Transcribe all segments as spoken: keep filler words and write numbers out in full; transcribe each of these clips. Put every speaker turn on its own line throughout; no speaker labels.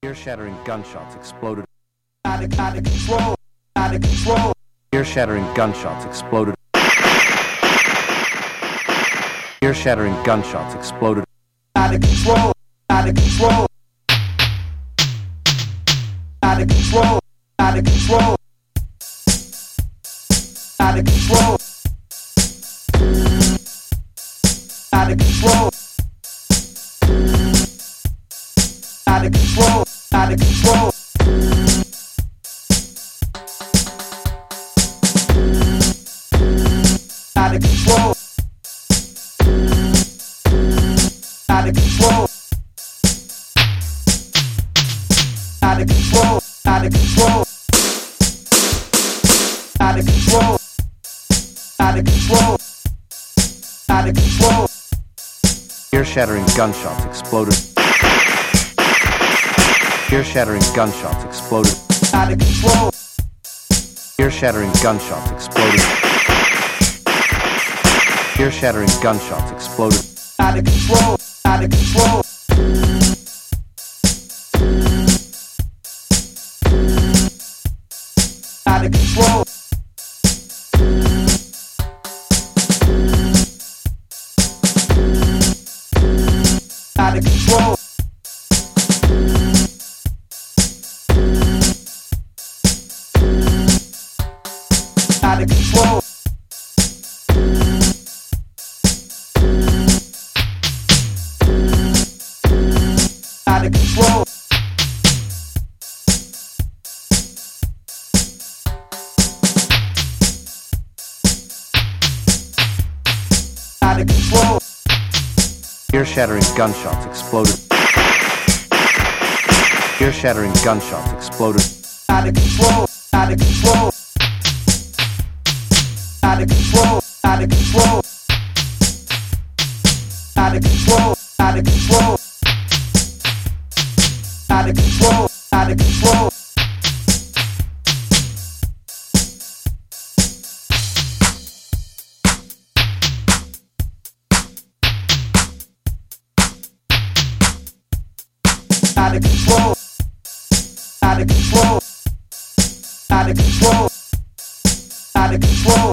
Ear-shattering gunshots exploded.
Out of, out of control. Out of control.
Ear-shattering gunshots exploded. Ear-shattering gunshots exploded.
Out of control. Out of control. Out of control. Out of control. Out of control. Out of control. Out of control. Out of control. Out of control. Out of control. Out of control. Out of control. Out of control. Out of control. Out of control.
Ear-shattering gunshots exploded. Ear-shattering gunshots exploded.
Out of control.
Ear-shattering gunshots exploded. Ear-shattering gunshots exploded.
Out of control. Out of control. Out of control. Out of control. Out of control. Out of control. Out of control.
Ear-shattering gunshots exploded. Ear-shattering gunshots exploded.
Out of control. Out of control. Out of control. Out of control. Out of control. Out of control. Out of control. Out of control. Out of control. Out of control. Out of control. Out of control.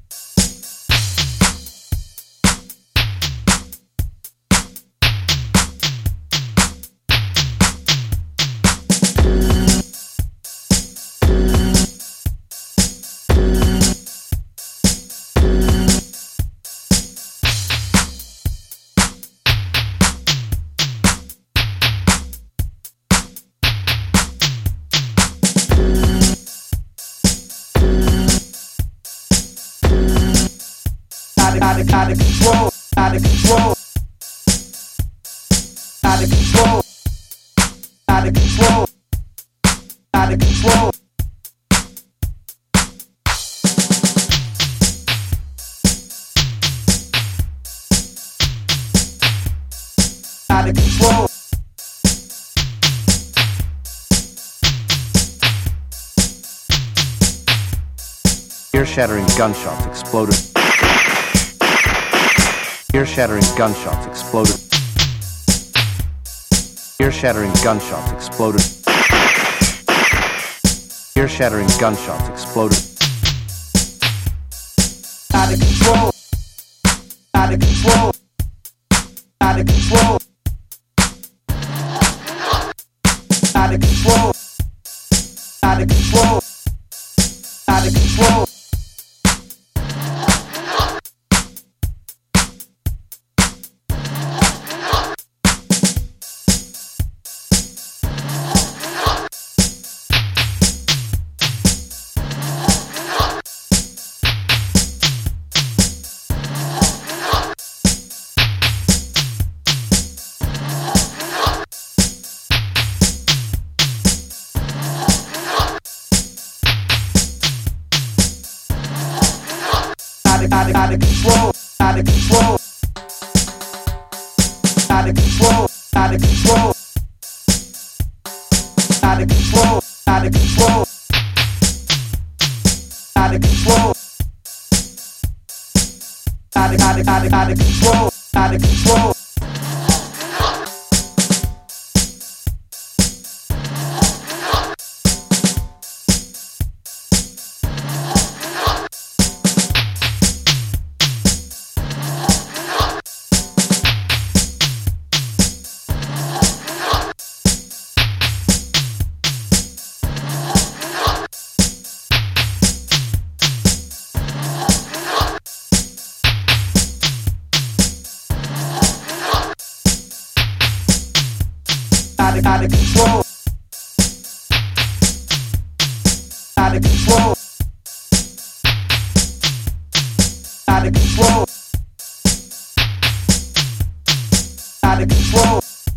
Out of, out of control. Out of control. Out of control. Out of control. Out of control. Out of control.
Ear-shattering gunshots exploded. Ear-shattering gunshots exploded. Ear-shattering gunshots exploded. Ear-shattering gunshots exploded.
Out of control. Out of control. Out of control. Out of control. Out of control. Out of control. Out of, out of control. Out of control. Out of control. Out of control. Out of control. Out of control. Out of control. Out of, out of, out of, out of control. Out of control. out of, out of control, out of control, out of control, out of control.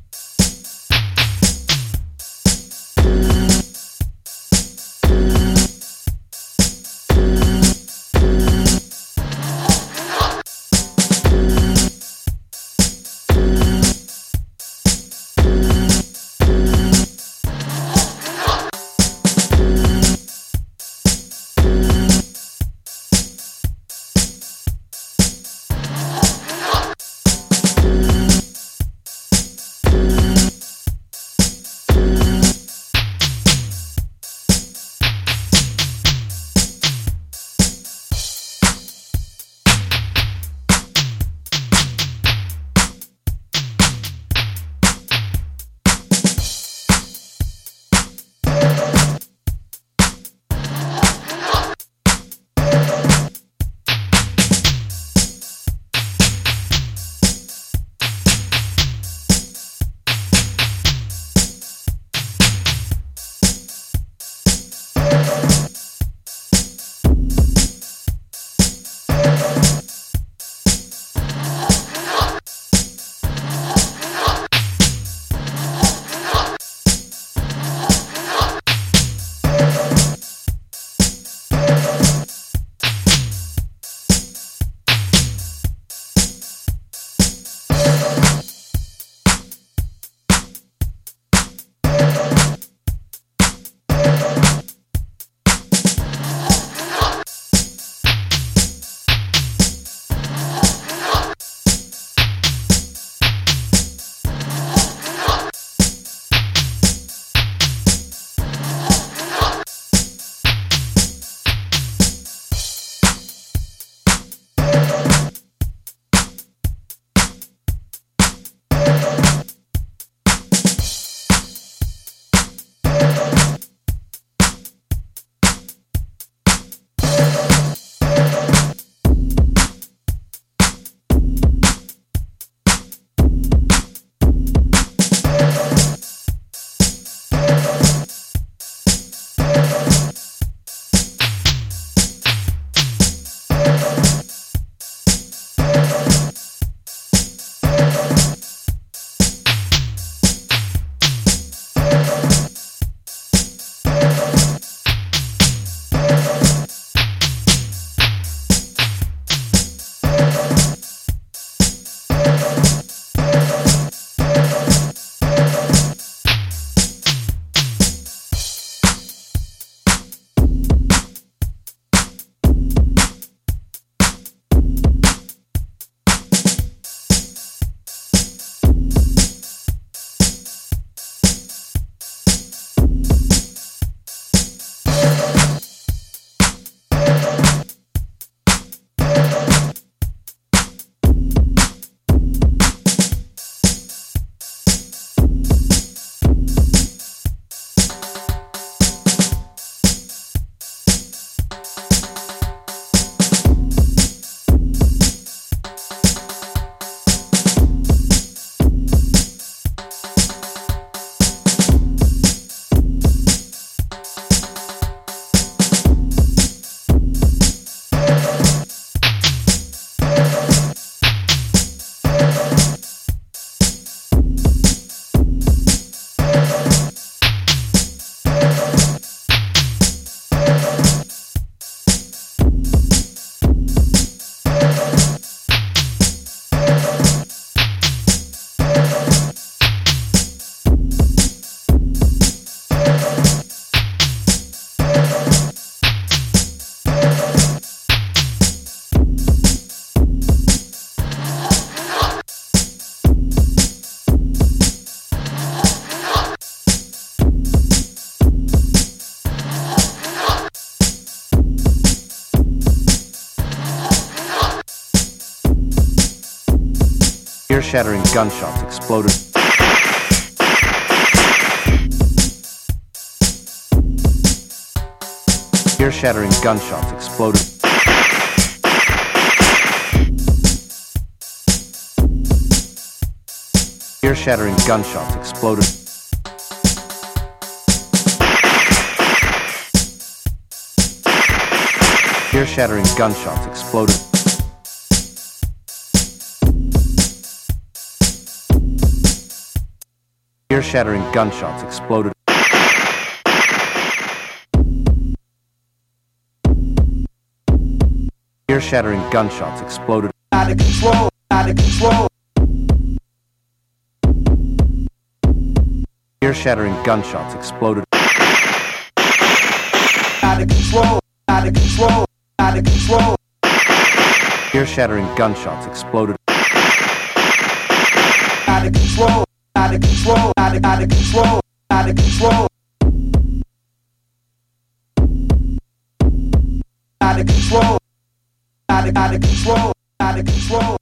Ear-shattering gunshots exploded. Ear-shattering gunshots exploded. Ear-shattering gunshots exploded. Ear-shattering gunshots exploded. Ear-shattering gunshots exploded. Ear-shattering gunshots exploded.
Out of control, out of control.
Ear-shattering gunshots exploded.
Out of control, out of control, out of control.
Ear-shattering gunshots exploded.
Out of control, out of control, out of, out of control, out of control. Out of control, out of, out of control, out of control.